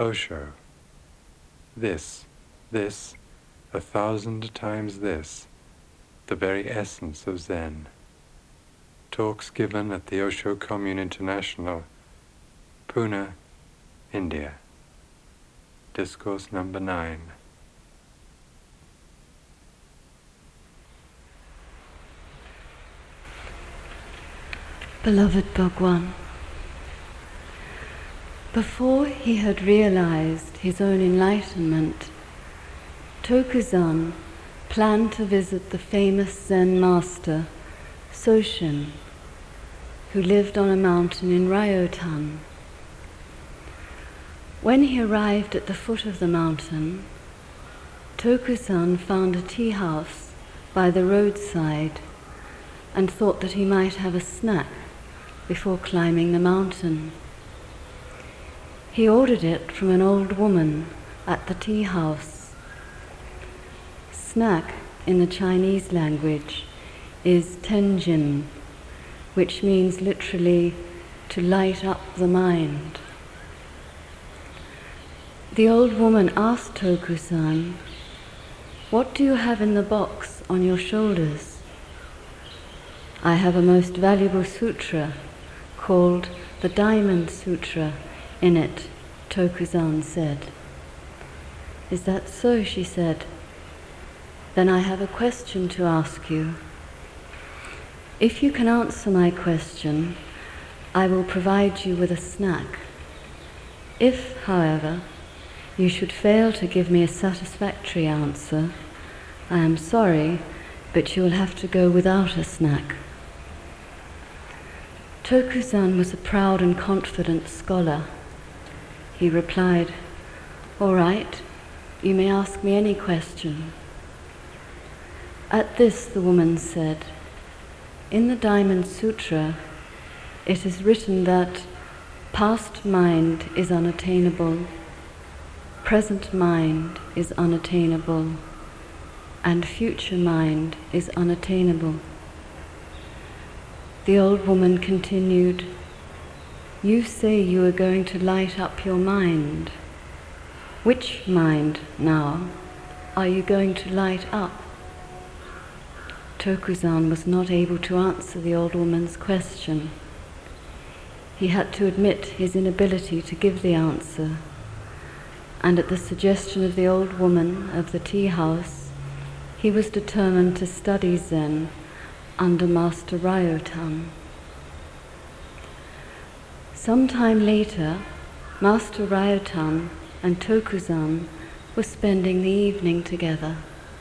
Osho. This, 1,000 times this, the very essence of Zen. Talks given at the Osho Commune International, Pune, India. Discourse number 9. Beloved Bhagwan, before he had realized his own enlightenment, Tokuzan planned to visit the famous Zen master, Soshin, who lived on a mountain in Ryotan. When he arrived at the foot of the mountain, Tokuzan found a tea house by the roadside and thought that he might have a snack before climbing the mountain. He ordered it from an old woman at the tea house. Snack in the Chinese language is tenjin, which means literally to light up the mind. The old woman asked Tokuzan, "What do you have in the box on your shoulders?" "I have a most valuable sutra called the Diamond Sutra in it," Tokuzan said. "Is that so?" she said. "Then I have a question to ask you. If you can answer my question, I will provide you with a snack. If, however, you should fail to give me a satisfactory answer, I am sorry, but you will have to go without a snack." Tokuzan was a proud and confident scholar. He replied, "All right, you may ask me any question." At this the woman said, "In the Diamond Sutra, it is written that past mind is unattainable, present mind is unattainable, and future mind is unattainable." The old woman continued, "You say you are going to light up your mind. Which mind, now, are you going to light up?" Tokuzan was not able to answer the old woman's question. He had to admit his inability to give the answer, and at the suggestion of the old woman of the tea house, he was determined to study Zen under Master Ryotan. Some time later, Master Ryotan and Tokuzan were spending the evening together.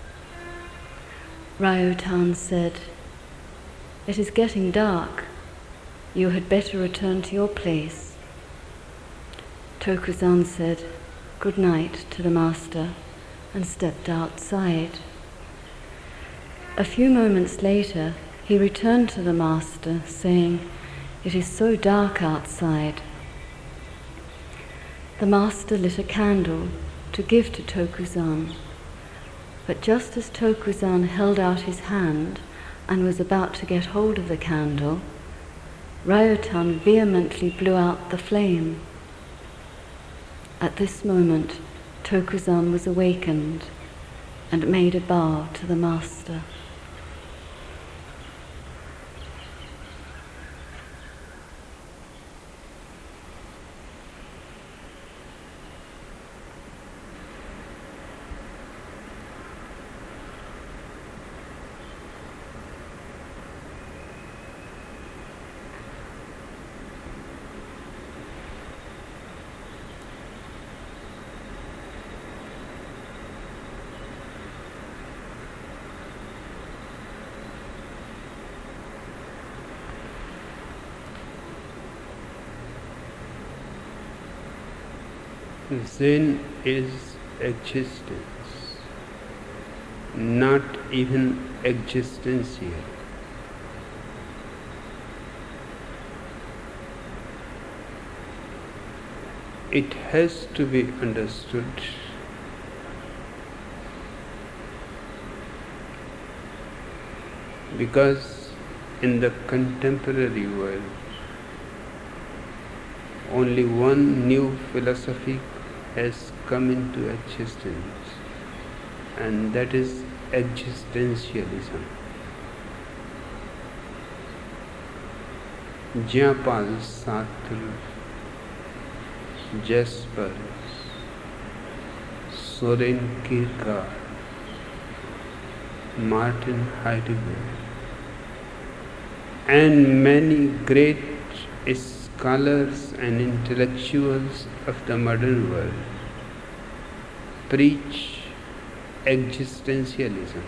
Ryotan said, "It is getting dark. You had better return to your place." Tokuzan said, "Good night" to the master and stepped outside. A few moments later, he returned to the master, saying, "It is so dark outside." The master lit a candle to give to Tokuzan, but just as Tokuzan held out his hand and was about to get hold of the candle, Ryotan vehemently blew out the flame. At this moment, Tokuzan was awakened and made a bow to the master. Zen is existence, not even existential. It has to be understood because in the contemporary world, only one new philosophy has come into existence, and that is existentialism. Jean-Paul Sartre, Jaspers, Soren Kierkegaard, Martin Heidegger, and many great scholars and intellectuals of the modern world preach existentialism.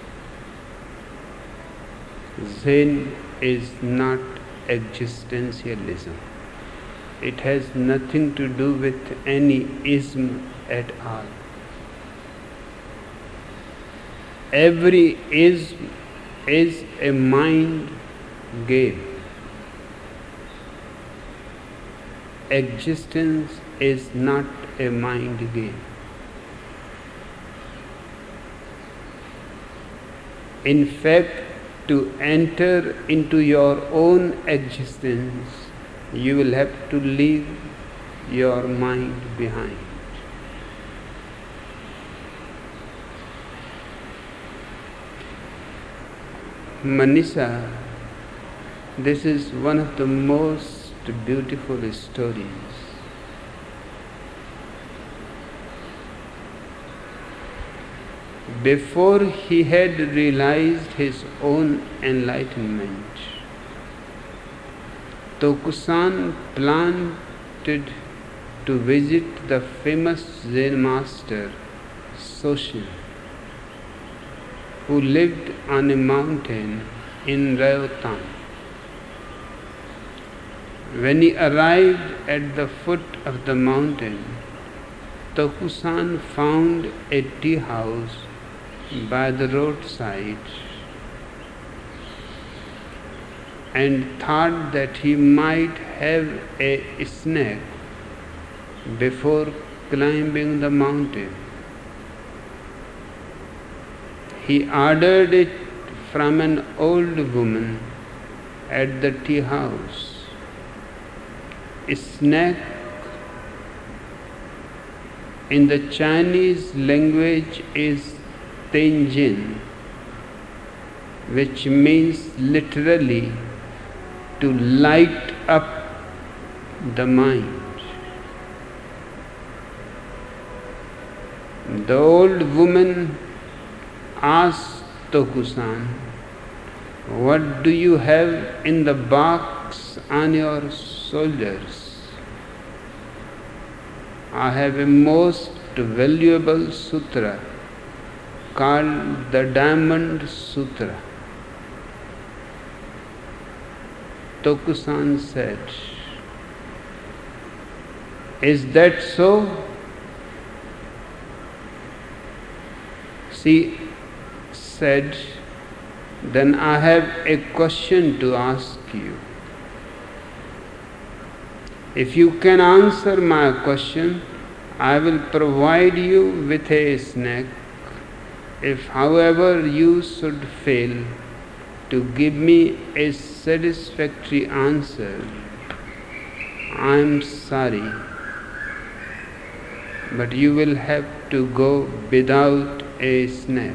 Zen is not existentialism. It has nothing to do with any ism at all. Every ism is a mind game. Existence is not a mind game. In fact, to enter into your own existence, you will have to leave your mind behind. Manisha, this is one of the most beautiful stories. Before he had realized his own enlightenment, Tokusan planned to visit the famous Zen master Soshin, who lived on a mountain in Ryotan. When he arrived at the foot of the mountain, Tokusan found a tea house by the roadside and thought that he might have a snack before climbing the mountain. He ordered it from an old woman at the tea house. Snack in the Chinese language is Tenjin, which means literally to light up the mind. The old woman asked Tokusan, "What do you have in the box on your shoulders?" "I have a most valuable sutra called the Diamond Sutra." Tokusan said, "Is that so?" She said, "Then I have a question to ask you. If you can answer my question, I will provide you with a snack. If, however, you should fail to give me a satisfactory answer, I am sorry, but you will have to go without a snack."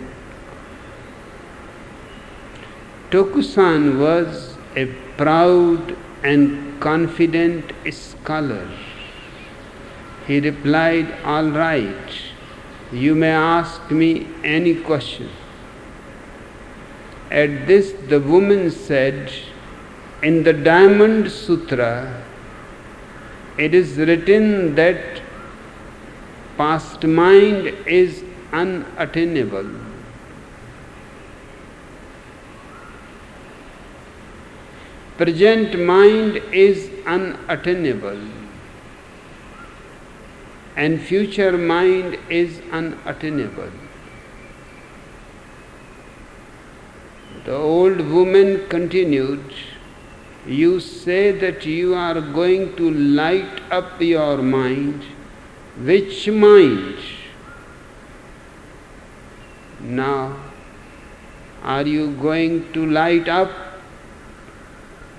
Tokusan was a proud and confident scholar. He replied, "All right, you may ask me any question." At this, the woman said, "In the Diamond Sutra, it is written that past mind is unattainable. Present mind is unattainable, and future mind is unattainable." The old woman continued, "You say that you are going to light up your mind. Which mind? Now, are you going to light up?"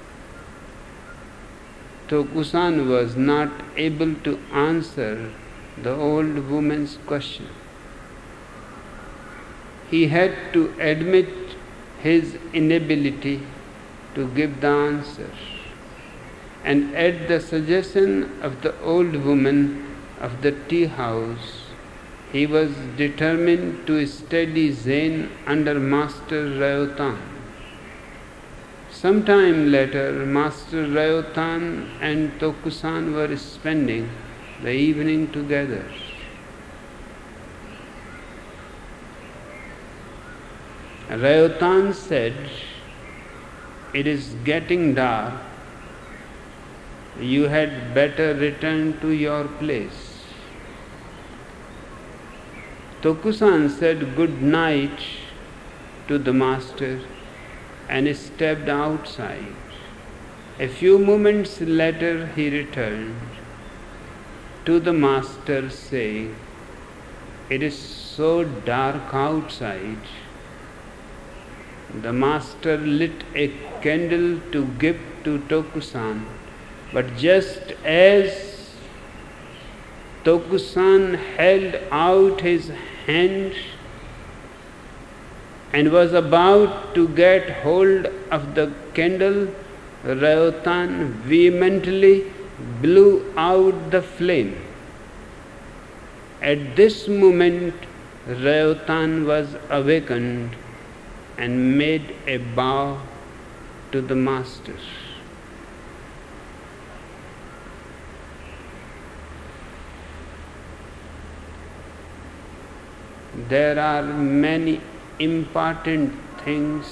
Tokusan was not able to answer the old woman's question. He had to admit his inability to give the answer. And at the suggestion of the old woman of the tea house, he was determined to study Zen under Master Ryotan. Sometime later, Master Ryotan and Tokusan were spending the evening together. Ryotan said, "It is getting dark. You had better return to your place." Tokusan said good night to the master and stepped outside. A few moments later he returned to the master saying, "It is so dark outside." The master lit a candle to give to Tokusan, but just as Tokusan held out his hand and was about to get hold of the candle, Ryotan vehemently blew out the flame. At this moment, Ryotan was awakened and made a bow to the master. There are many important things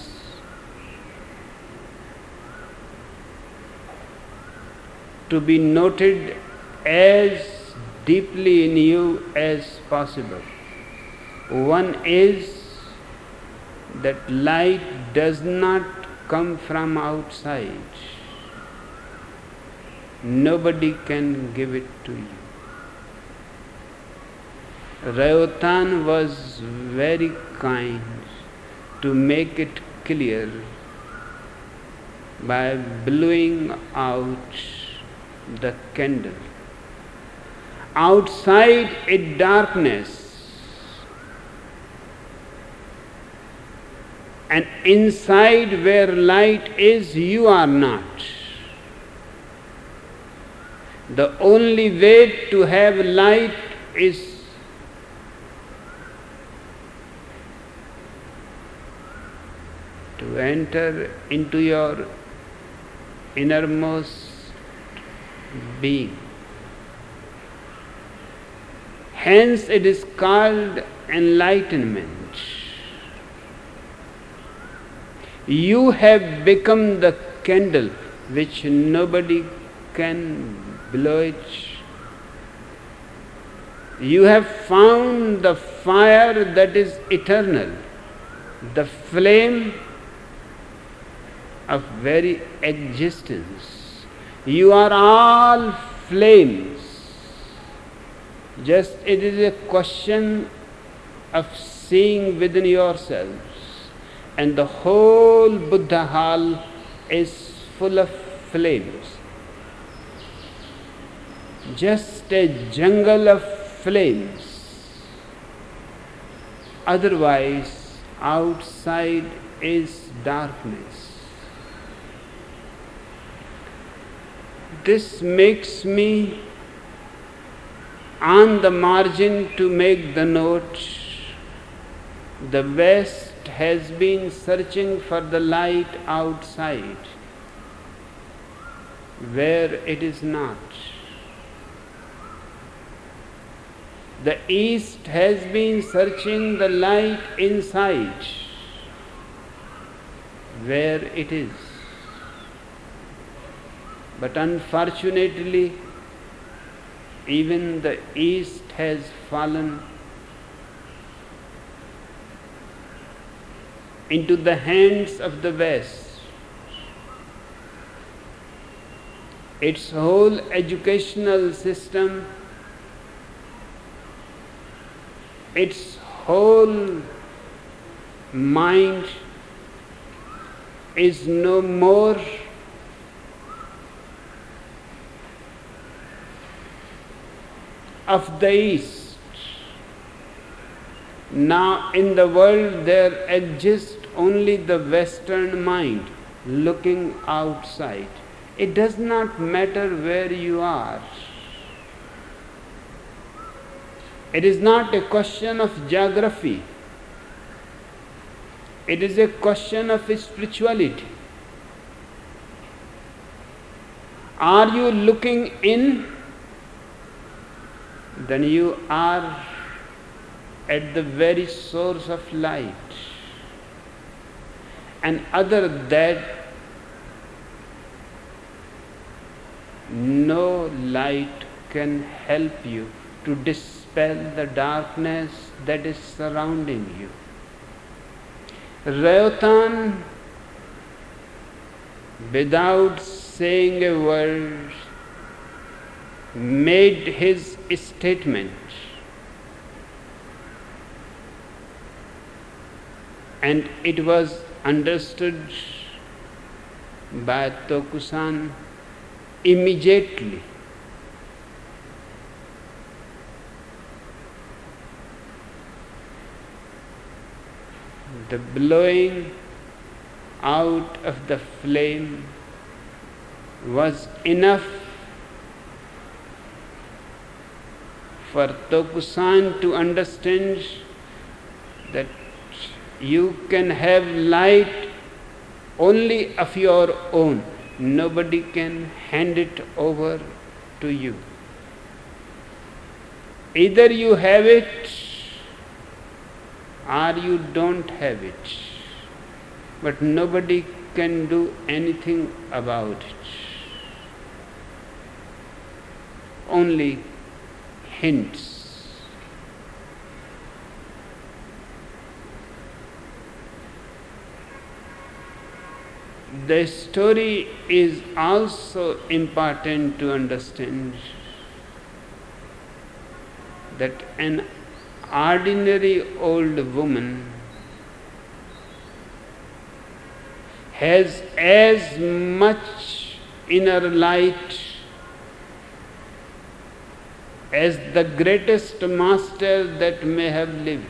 to be noted as deeply in you as possible. One is that light does not come from outside. Nobody can give it to you. Ryotan was very kind to make it clear by blowing out the candle. Outside is darkness, and inside where light is, you are not. The only way to have light is to enter into your innermost being. Hence it is called enlightenment. You have become the candle which nobody can blow it. You have found the fire that is eternal, the flame of very existence. You are all flames. Just it is a question of seeing within yourselves. And the whole Buddha hall is full of flames. Just a jungle of flames. Otherwise, outside is darkness. This makes me on the margin to make the note, the West has been searching for the light outside, where it is not. The East has been searching the light inside, where it is. But unfortunately, even the East has fallen into the hands of the West. Its whole educational system, its whole mind is no more of the East. Now in the world there exists only the Western mind looking outside. It does not matter where you are. It is not a question of geography. It is a question of spirituality. Are you looking in? Then you are at the very source of light. And other than that, no light can help you to dispel the darkness that is surrounding you. Rayothan, without saying a word, made his statement. And it was understood by Tokusan immediately. The blowing out of the flame was enough for Tokusan to understand that you can have light only of your own. Nobody can hand it over to you. Either you have it or you don't have it. But nobody can do anything about it. Only hints. The story is also important to understand that an ordinary old woman has as much inner light as the greatest master that may have lived.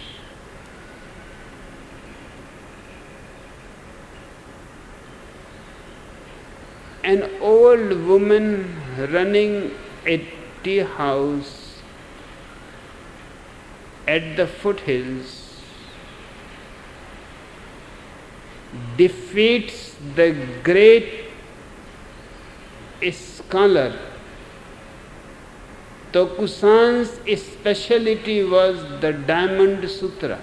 An old woman running a tea house at the foothills defeats the great scholar. Tokusan's speciality was the Diamond Sutra.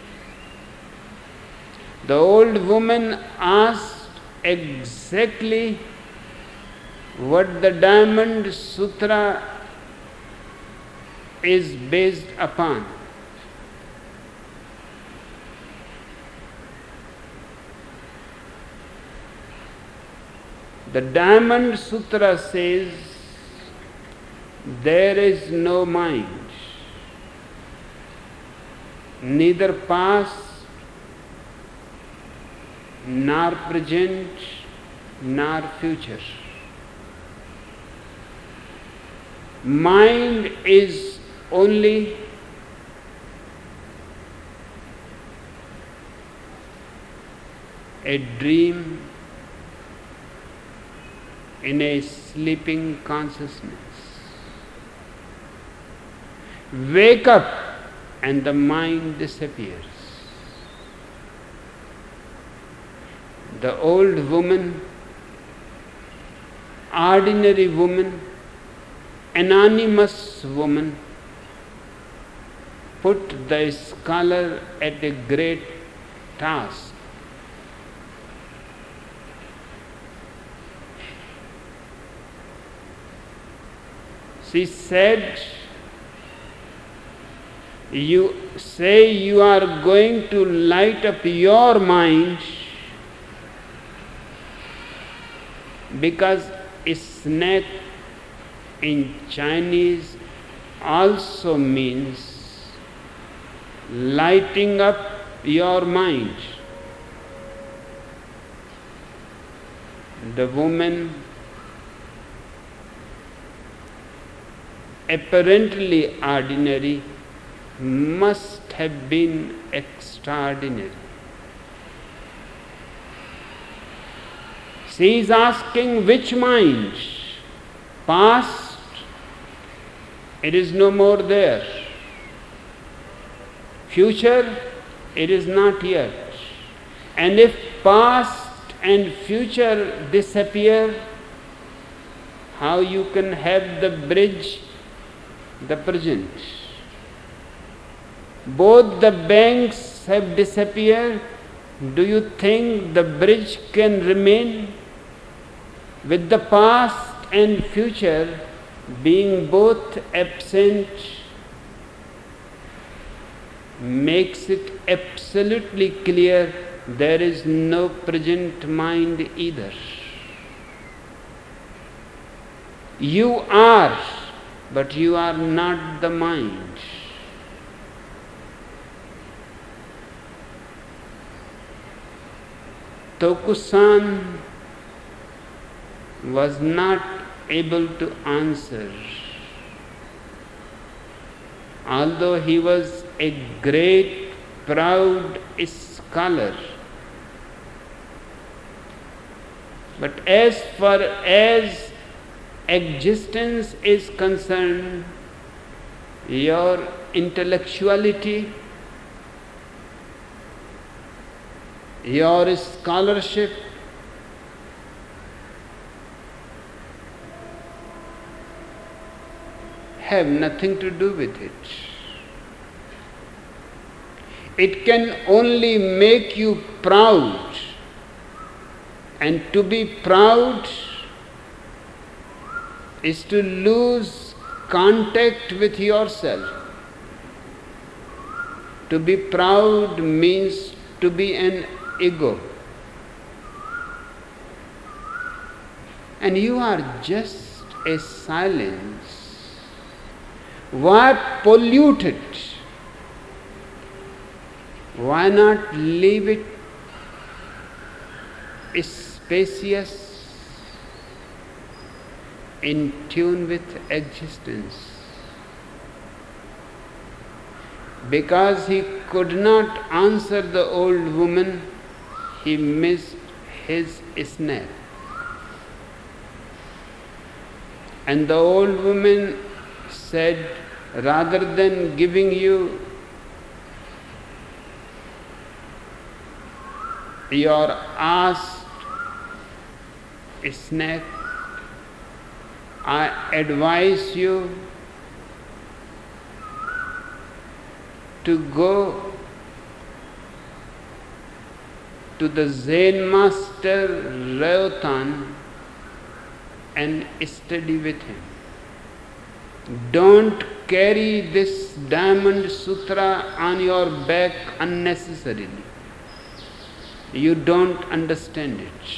The old woman asked exactly what the Diamond Sutra is based upon. The Diamond Sutra says there is no mind, neither past, nor present, nor future. Mind is only a dream in a sleeping consciousness. Wake up and the mind disappears. The old woman, ordinary woman, anonymous woman, put the scholar at a great task. She said, you say you are going to light up your mind because snake in Chinese also means lighting up your mind. The woman apparently ordinary must have been extraordinary. She is asking which mind? Past, it is no more there. Future, it is not yet. And if past and future disappear, how you can have the bridge, the present? Both the banks have disappeared. Do you think the bridge can remain? With the past and future being both absent, makes it absolutely clear there is no present mind either. You are, but you are not the mind. Tokusan was not able to answer. Although he was a great, proud scholar, but as far as existence is concerned, your intellectuality, your scholarship, have nothing to do with it. It can only make you proud, and to be proud is to lose contact with yourself. To be proud means to be an ego. And you are just a silence. Why pollute it? Why not leave it spacious, in tune with existence? Because he could not answer the old woman, he missed his snap. And the old woman said, rather than giving you your asked snack, I advise you to go to the Zen master Ryotan and study with him. Don't carry this diamond sutra on your back unnecessarily. You don't understand it.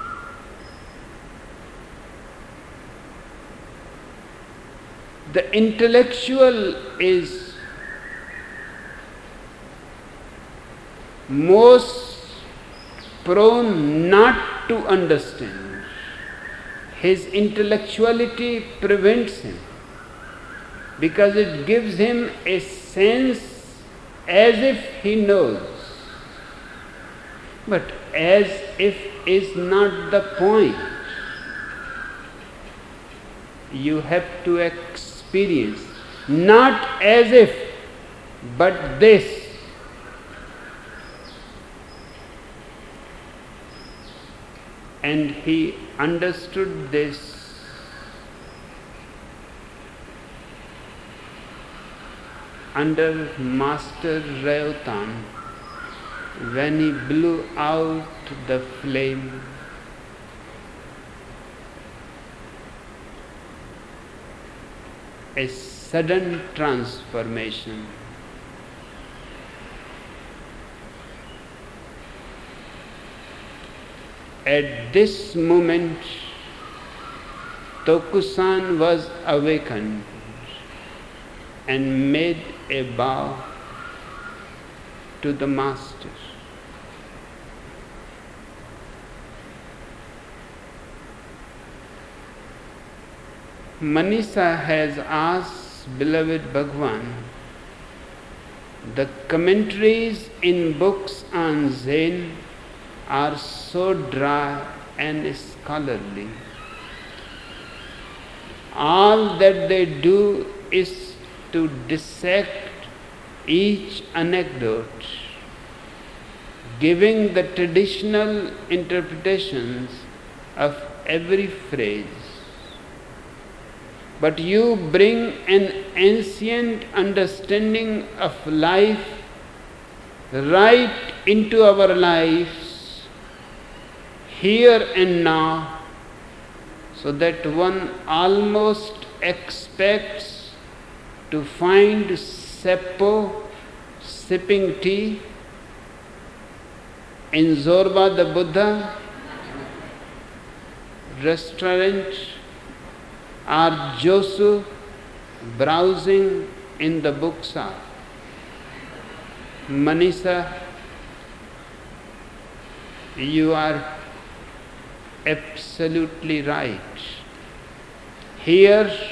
The intellectual is most prone not to understand. His intellectuality prevents him, because it gives him a sense as if he knows. But as if is not the point. You have to experience, not as if, but this. And he understood this. Under Master Ryotan, when he blew out the flame, a sudden transformation. At this moment, Tokusan was awakened and made a bow to the Master. Manisha has asked beloved Bhagwan, the commentaries in books on Zen are so dry and scholarly. All that they do is to dissect each anecdote, giving the traditional interpretations of every phrase. But you bring an ancient understanding of life right into our lives, here and now, so that one almost expects to find Seppo sipping tea in Zorba the Buddha restaurant, or Josu browsing in the bookshop. Manisha, you are absolutely right. Here,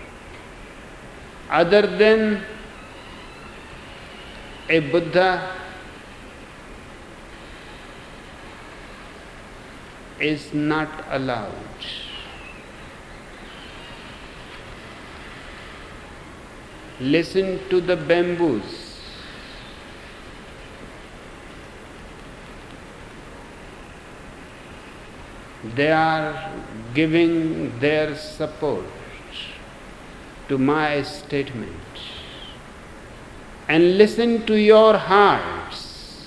other than a Buddha is not allowed. Listen to the bamboos. They are giving their support to my statement. And listen to your hearts,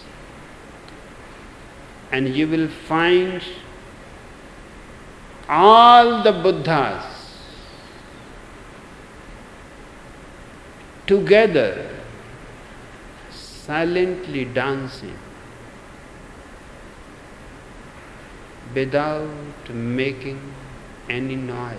and you will find all the Buddhas together silently dancing without making any noise.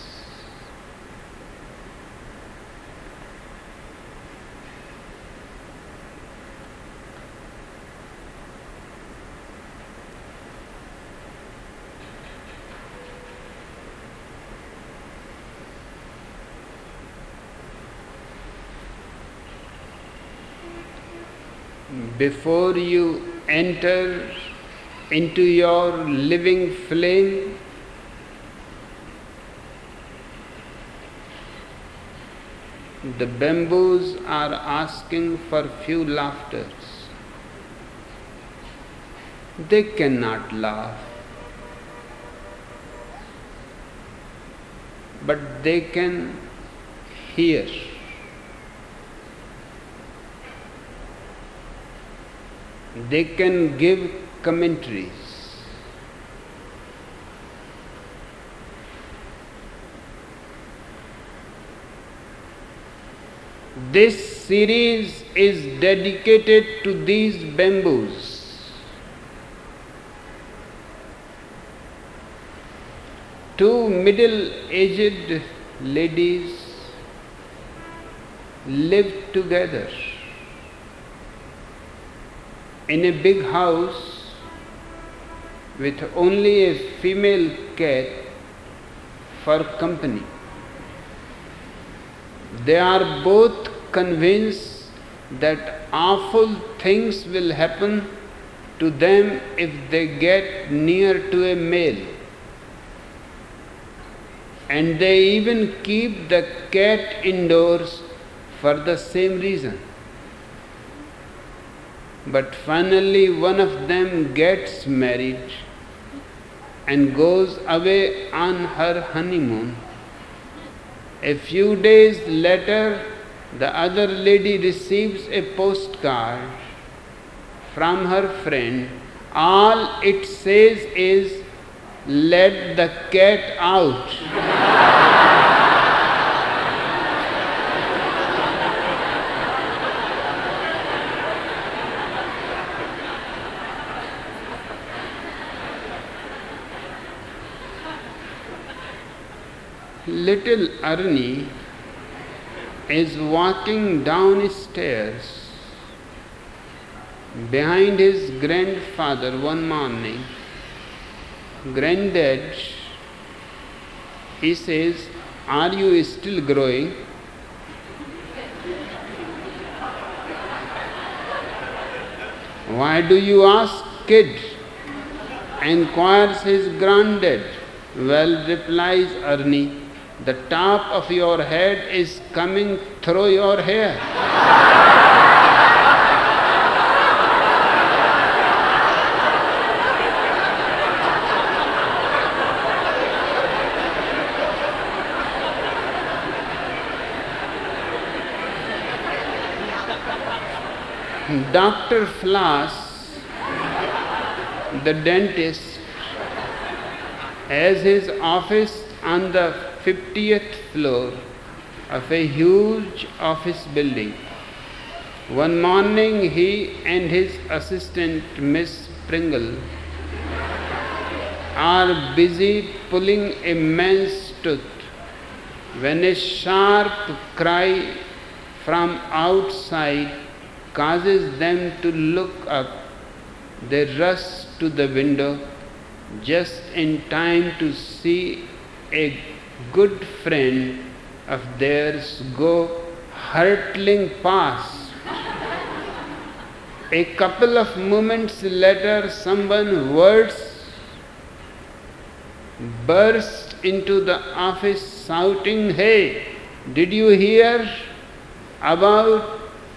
Before you enter into your living flame, the bamboos are asking for few laughters. They cannot laugh, but they can hear. They can give commentaries. This series is dedicated to these bamboos. Two middle-aged ladies lived together in a big house with only a female cat for company. They are both convinced that awful things will happen to them if they get near to a male. And they even keep the cat indoors for the same reason. But finally one of them gets married and goes away on her honeymoon. A few days later, the other lady receives a postcard from her friend. All it says is, "Let the cat out." Little Arni is walking downstairs behind his grandfather one morning. "Granddad," he says, Are you still growing? Why do you ask kid? Inquires his granddad. Well, replies Ernie, the top of your head is coming through your hair. Dr. Floss, the dentist, has his office on the 50th floor of a huge office building. One morning he and his assistant, Miss Pringle, are busy pulling a man's tooth when a sharp cry from outside causes them to look up. They rush to the window just in time to see a good friend of theirs go hurtling past. A couple of moments later, someone worse burst into the office shouting, "Hey, did you hear about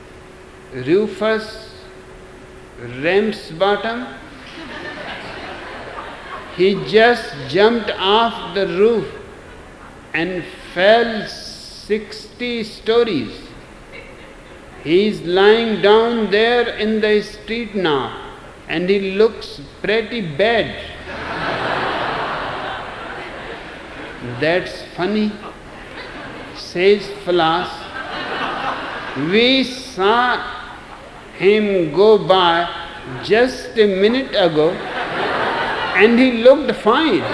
Rufus Ramsbottom? He just jumped off the roof and fell 60 stories. He's lying down there in the street now, and he looks pretty bad." "That's funny," says Floss. "We saw him go by just a minute ago and he looked fine."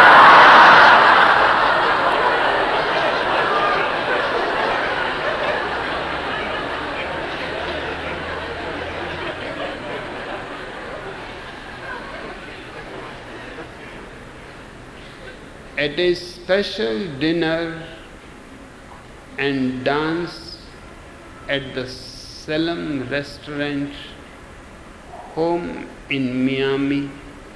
At a special dinner and dance at the Salem restaurant home in Miami,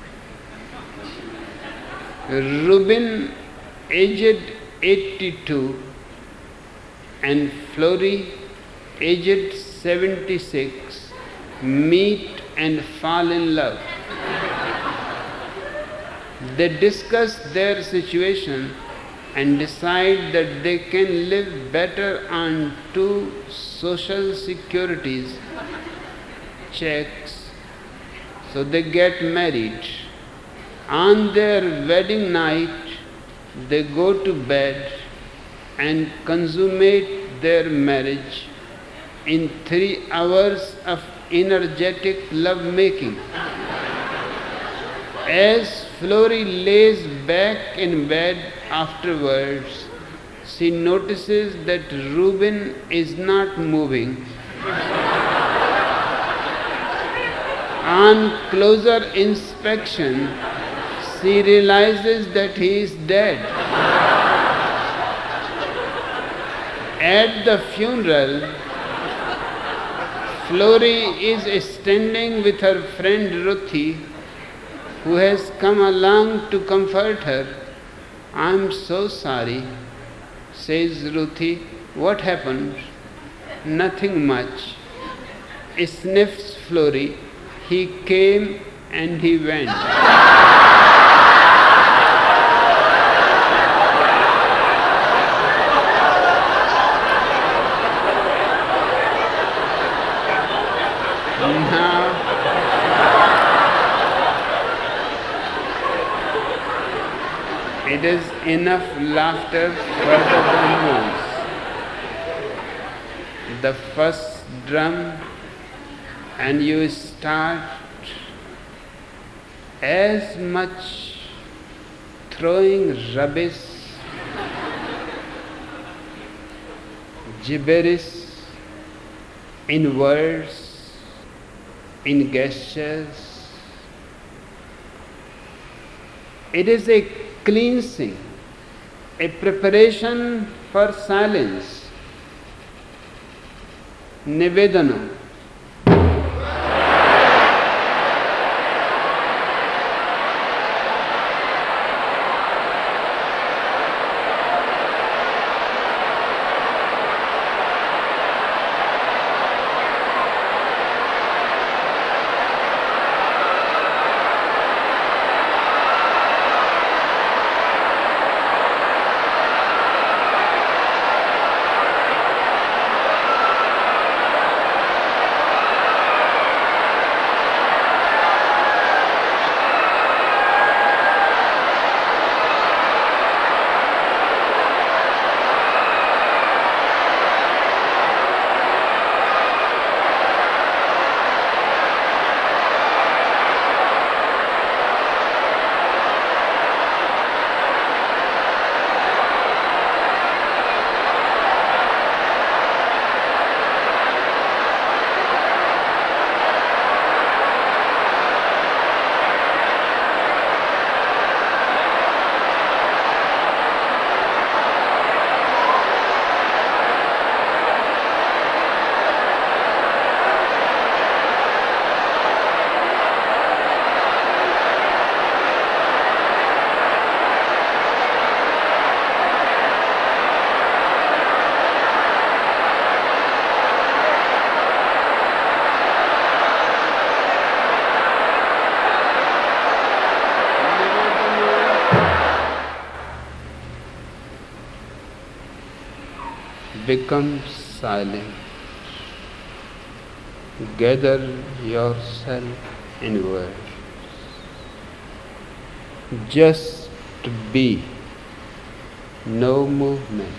Rubin, aged 82, and Florrie, aged 76, meet and fall in love. They discuss their situation and decide that they can live better on 2 social securities checks, so they get married. On their wedding night, they go to bed and consummate their marriage in 3 hours of energetic love-making. As Florrie lays back in bed afterwards, she notices that Rubin is not moving. On closer inspection, she realizes that he is dead. At the funeral, Florrie is standing with her friend Ruthie, who has come along to comfort her. "I'm so sorry," says Ruthie. "What happened?" "Nothing much," sniffs Florrie. "He came and he went." It is enough laughter further than words. The first drum, and you start as much throwing rubbish, gibberish in words, in gestures. It is a cleansing. a preparation for silence. Nivedana. Become silent. Gather yourself inward. Just be. No movement.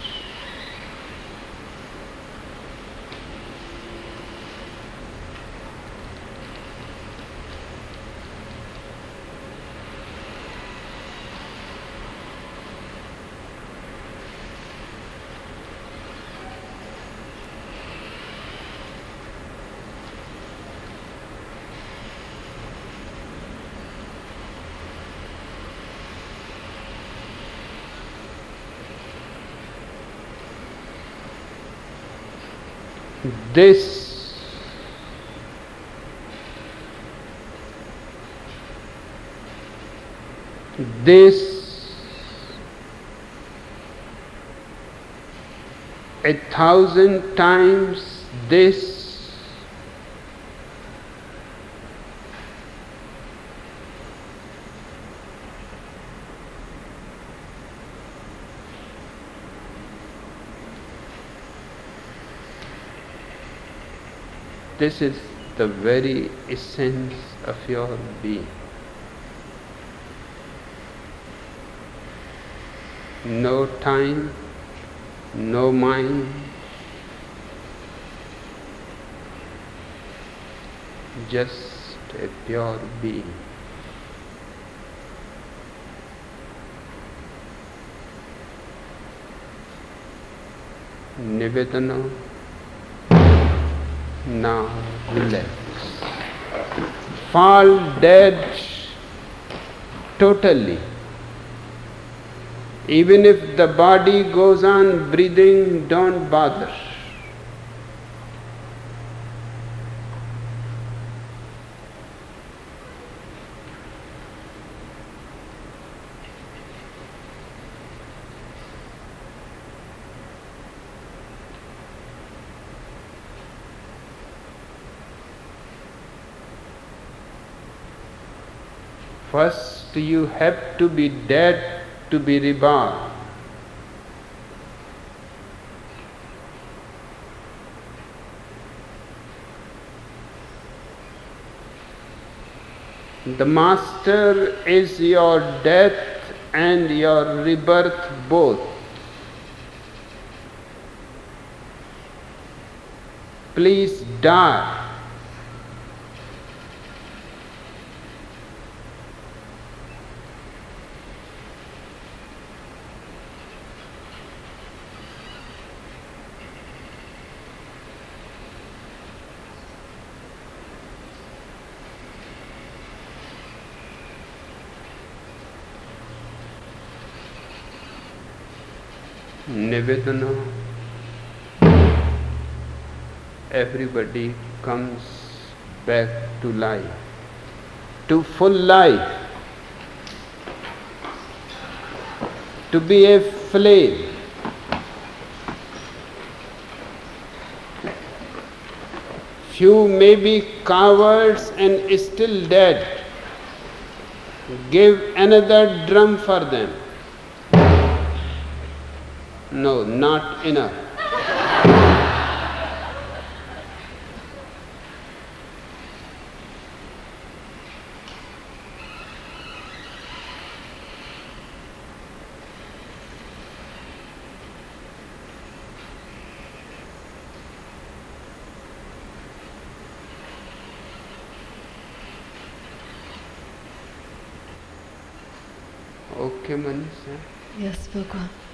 This 1,000 times this. This is the very essence of your being. No time, no mind, just a pure being. Nivedana. Now relax. Fall dead totally. Even if the body goes on breathing, don't bother. First, you have to be dead to be reborn. The Master is your death and your rebirth both. Please die. Nivedana. Everybody comes back to life, to full life, to be a flame. Few may be cowards and still dead. Give another drum for them. No, not enough. Okay, Manish. Yes, Bhagwan.